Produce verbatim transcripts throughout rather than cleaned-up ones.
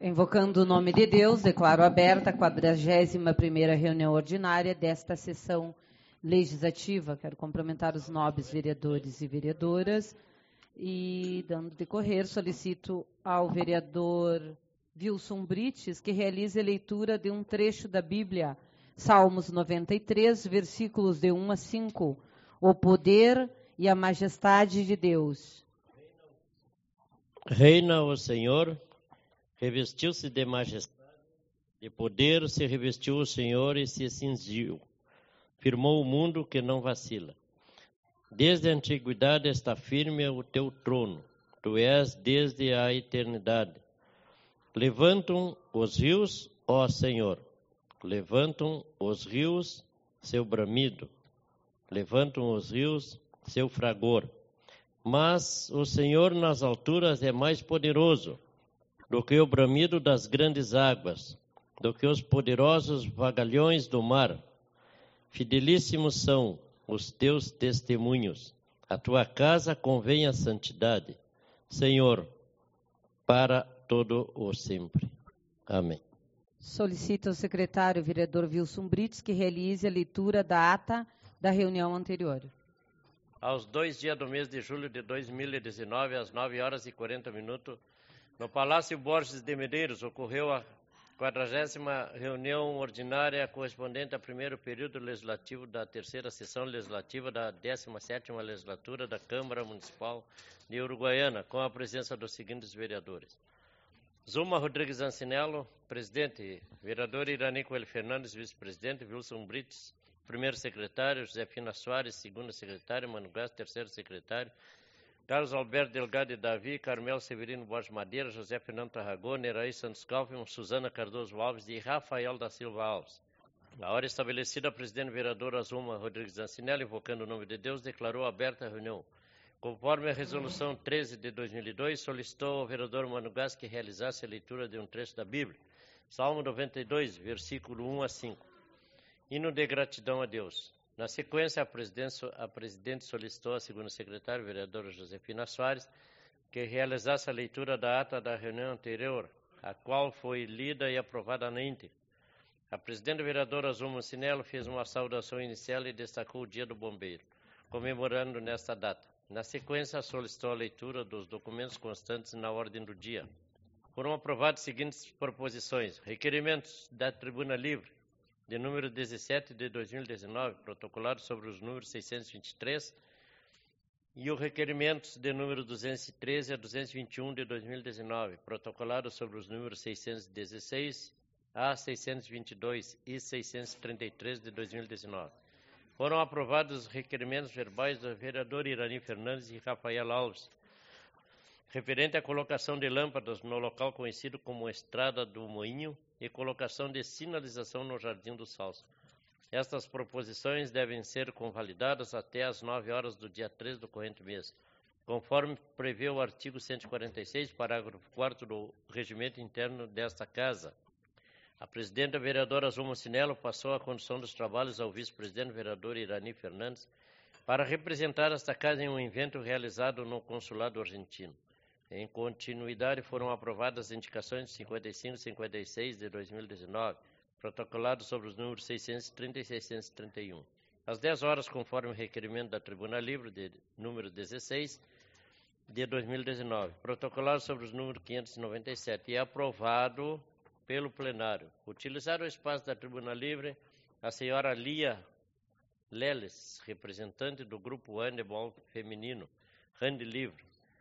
Invocando o nome de Deus, declaro aberta a quadragésima primeira reunião ordinária desta sessão legislativa. Quero cumprimentar os nobres vereadores e vereadoras e, dando decorrer, solicito ao vereador Wilson Brites que realize a leitura de um trecho da Bíblia, Salmos noventa e três, versículos de um a cinco, o poder e a majestade de Deus. Reina o Senhor, revestiu-se de majestade, de poder se revestiu o Senhor e se cingiu. Firmou o mundo que não vacila. Desde a antiguidade está firme o teu trono, tu és desde a eternidade. Levantam os rios, ó Senhor, levantam os rios seu bramido, levantam os rios seu fragor. Mas o Senhor nas alturas é mais poderoso do que o bramido das grandes águas, do que os poderosos vagalhões do mar. Fidelíssimos são os teus testemunhos. A tua casa convém a santidade, Senhor, para todo o sempre. Amém. Solicito ao secretário vereador Wilson Brites que realize a leitura da ata da reunião anterior. Aos dois dias do mês de julho de dois mil e dezenove, às nove horas e quarenta minutos, no Palácio Borges de Medeiros, ocorreu a quadragésima reunião ordinária correspondente ao primeiro período legislativo da terceira sessão legislativa da décima sétima legislatura da Câmara Municipal de Uruguaiana, com a presença dos seguintes vereadores: Zuma Rodrigues Ancinello, presidente; vereador Irani Coelho Fernandes, vice-presidente; Wilson Brites, primeiro secretário; Josefina Soares, segundo secretário; Mano Gás, terceiro secretário; Carlos Alberto Delgado e Davi, Carmel Severino Borges Madeira, José Fernando Tarragona, Eraí Santos Kaufmann, Suzana Cardoso Alves e Rafael da Silva Alves. Na hora estabelecida, a presidente vereadora Zuma Rodrigues Ancinello, invocando o nome de Deus, declarou aberta a reunião. Conforme a resolução treze de dois mil e dois, solicitou ao vereador Mano Gás que realizasse a leitura de um trecho da Bíblia, Salmo noventa e dois, versículo um a cinco. Hino de gratidão a Deus. Na sequência, a presidente, a presidente solicitou à segunda secretária, vereadora Josefina Soares, que realizasse a leitura da ata da reunião anterior, a qual foi lida e aprovada na íntegra. A presidente vereadora Zuma Ancinello fez uma saudação inicial e destacou o Dia do Bombeiro, comemorando nesta data. Na sequência, solicitou a leitura dos documentos constantes na ordem do dia. Foram aprovadas as seguintes proposições: requerimentos da Tribuna Livre, de número dezessete de dois mil e dezenove, protocolado sobre os números seiscentos e vinte e três, e o requerimento de número duzentos e treze a duzentos e vinte e um de dois mil e dezenove, protocolado sobre os números seiscentos e dezesseis a seiscentos e vinte e dois e seiscentos e trinta e três de dois mil e dezenove. Foram aprovados os requerimentos verbais do vereador Irani Fernandes e Rafael Alves, referente à colocação de lâmpadas no local conhecido como Estrada do Moinho e colocação de sinalização no Jardim do Salso. Estas proposições devem ser convalidadas até às nove horas do dia três do corrente mês, conforme prevê o artigo cento e quarenta e seis, parágrafo quarto do regimento interno desta Casa. A presidenta vereadora Zuma Ancinello passou a condução dos trabalhos ao vice-presidente vereador Irani Fernandes para representar esta Casa em um evento realizado no Consulado Argentino. Em continuidade, foram aprovadas as indicações cinquenta e cinco e cinquenta e seis de dois mil e dezenove, protocolados sobre os números seiscentos e trinta e seiscentos e trinta e um. Às dez horas, conforme o requerimento da Tribuna Livre, de número dezesseis de dois mil e dezenove, protocolado sobre os números quinhentos e noventa e sete e aprovado pelo plenário. Utilizar o espaço da Tribuna Livre a senhora Lia Leles, representante do Grupo Handebol Feminino, Hand Livre,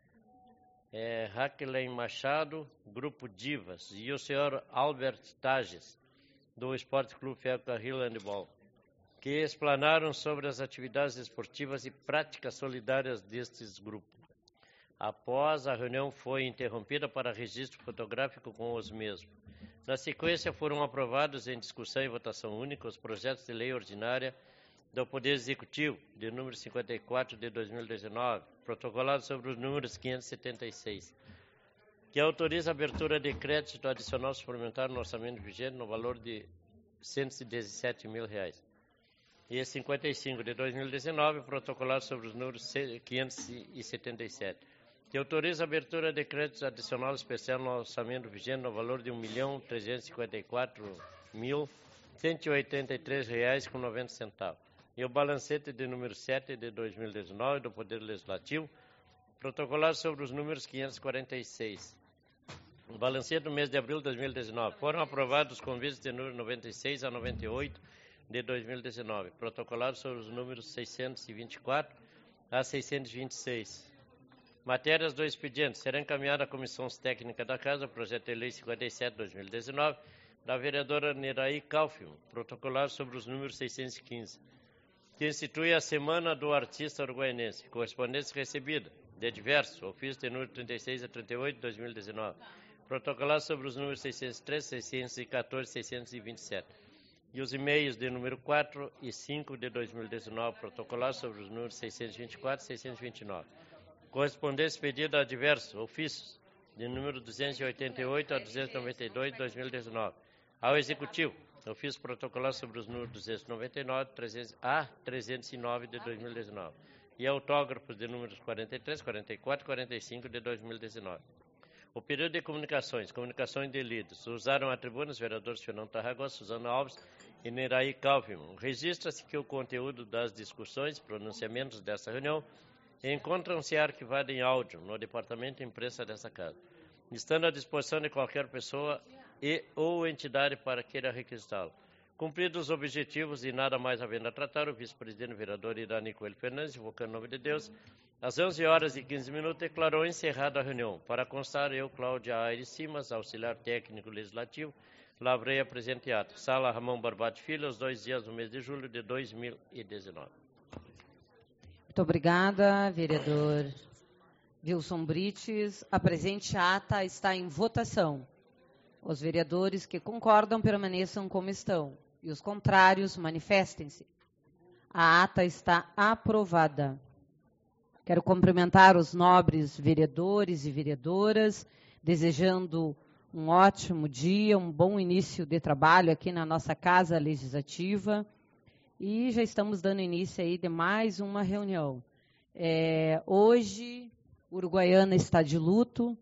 É, Raquelen Machado, Grupo Divas, e o senhor Albert Tages, do Esporte Clube Ferrocarril Handebol, que explanaram sobre as atividades esportivas e práticas solidárias destes grupos. Após, a reunião foi interrompida para registro fotográfico com os mesmos. Na sequência, foram aprovados em discussão e votação única os projetos de lei ordinária do Poder Executivo, de número cinquenta e quatro de dois mil e dezenove, protocolado sobre os números quinhentos e setenta e seis, que autoriza a abertura de crédito adicional suplementar no orçamento vigente no valor de cento e dezessete mil reais. E cinquenta e cinco de dois mil e dezenove, protocolado sobre os números quinhentos e setenta e sete, que autoriza a abertura de créditos adicional especial no orçamento vigente no valor de um milhão trezentos e cinquenta e quatro mil cento e oitenta e três reais com noventa centavos. E o balancete de número sete de dois mil e dezenove do Poder Legislativo, protocolado sobre os números quinhentos e quarenta e seis. O balancete do mês de abril de dois mil e dezenove. Foram aprovados os convites de número noventa e seis a noventa e oito de dois mil e dezenove, protocolados sobre os números seiscentos e vinte e quatro a seiscentos e vinte e seis. Matérias do expediente. Será encaminhada à Comissão Técnica da Casa o projeto de lei cinquenta e sete de dois mil e dezenove da vereadora Neraí Kaufmann, protocolado sobre os números seiscentos e quinze, que institui a Semana do Artista Uruguaianense. Correspondência recebida de diversos, ofício de número trinta e seis a trinta e oito de dois mil e dezenove, protocolado sobre os números seiscentos e treze, seiscentos e quatorze e seiscentos e vinte e sete. E os e-mails de número quatro e cinco de dois mil e dezenove, protocolados sobre os números seiscentos e vinte e quatro e seiscentos e vinte e nove. Correspondência pedida a diversos ofícios, de número duzentos e oitenta e oito a duzentos e noventa e dois de dois mil e dezenove. Ao Executivo, ofício protocolar sobre os números duzentos e noventa e nove a trezentos e nove de dois mil e dezenove. E autógrafos de números quarenta e três, quarenta e quatro e quarenta e cinco de dois mil e dezenove. O período de comunicações, comunicações de líderes. Usaram a tribuna os vereadores Fernando Tarragós, Suzana Alves e Neraí Kaufmann. Registra-se que o conteúdo das discussões, pronunciamentos dessa reunião, encontram-se arquivados em áudio no Departamento de Imprensa dessa Casa, estando à disposição de qualquer pessoa e ou entidade para queira requisitá-lo. Cumpridos os objetivos e nada mais havendo a tratar, o vice-presidente vereador Irani Coelho Fernandes, invocando o nome de Deus, às onze horas e quinze minutos, declarou encerrada a reunião. Para constar, eu, Cláudia Aires Simas, auxiliar técnico legislativo, lavrei a presente ato. Sala Ramon Barbate Filho, os dois dias do mês de julho de dois mil e dezenove. Muito obrigada, vereador Wilson Brites. A presente ata está em votação. Os vereadores que concordam permaneçam como estão e os contrários manifestem-se. A ata está aprovada. Quero cumprimentar os nobres vereadores e vereadoras, desejando um ótimo dia, um bom início de trabalho aqui na nossa Casa Legislativa. E já estamos dando início aí de mais uma reunião. É, hoje, Uruguaiana está de luto,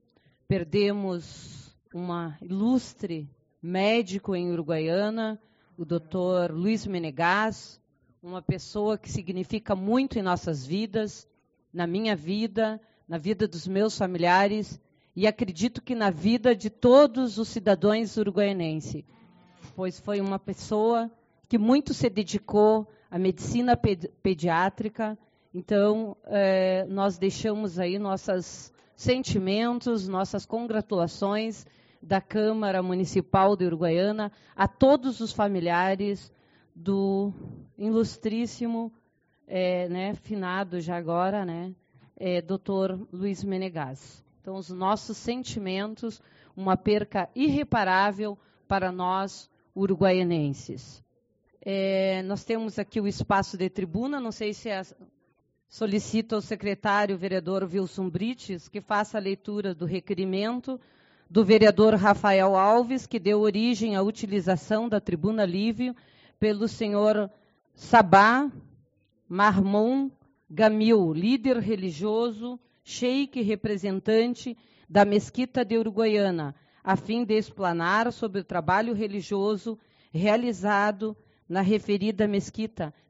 perdemos uma ilustre médico em Uruguaiana, o doutor Luiz Menegas, uma pessoa que significa muito em nossas vidas, na minha vida, na vida dos meus familiares e acredito que na vida de todos os cidadãos uruguaianenses, pois foi uma pessoa que muito se dedicou à medicina pedi- pediátrica. Então, eh, nós deixamos aí nossos sentimentos, nossas congratulações da Câmara Municipal de Uruguaiana a todos os familiares do ilustríssimo, eh, né, finado já agora, né, eh, doutor Luiz Menegas. Então, os nossos sentimentos, uma perca irreparável para nós uruguaianenses. É, nós temos aqui o espaço de tribuna, não sei se é, solicito ao secretário, vereador Wilson Brites, que faça a leitura do requerimento do vereador Rafael Alves, que deu origem à utilização da tribuna livre pelo senhor Sabá Marmon Gamil, líder religioso, sheik representante da Mesquita de Uruguaiana, a fim de explanar sobre o trabalho religioso realizado na referida mesquita,